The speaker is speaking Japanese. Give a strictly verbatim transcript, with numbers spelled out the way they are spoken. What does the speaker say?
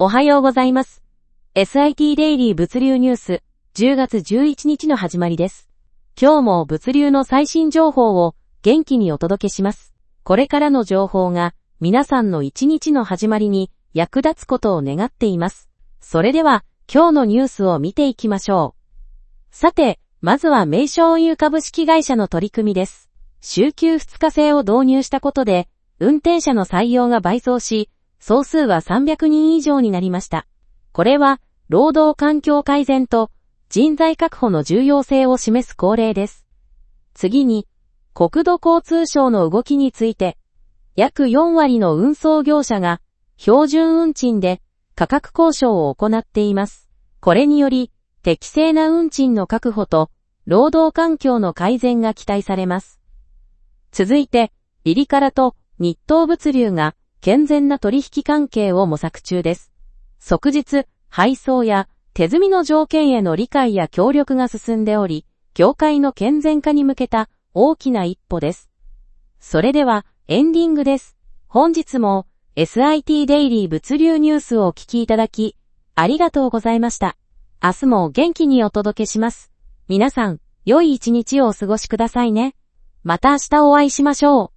おはようございます。エスアイティー デイリー物流ニュースじゅうがつじゅういちにちの始まりです。今日も物流の最新情報を元気にお届けします。これからの情報が皆さんの一日の始まりに役立つことを願っています。それでは今日のニュースを見ていきましょう。さて、まずは名称運輸株式会社の取り組みです。週休ふつか制を導入したことで、運転者の採用が倍増し、総数はさんびゃくにん以上になりました。これは、労働環境改善と人材確保の重要性を示す恒例です。次に、国土交通省の動きについて、約よんわりの運送業者が標準運賃で価格交渉を行っています。これにより、適正な運賃の確保と労働環境の改善が期待されます。続いて、リリカラと日東物流が健全な取引関係を模索中です。即日、配送や手積みの条件への理解や協力が進んでおり、業界の健全化に向けた大きな一歩です。それではエンディングです。本日も エスアイティー デイリー物流ニュースをお聞きいただき、ありがとうございました。明日も元気にお届けします。皆さん、良い一日をお過ごしくださいね。また明日お会いしましょう。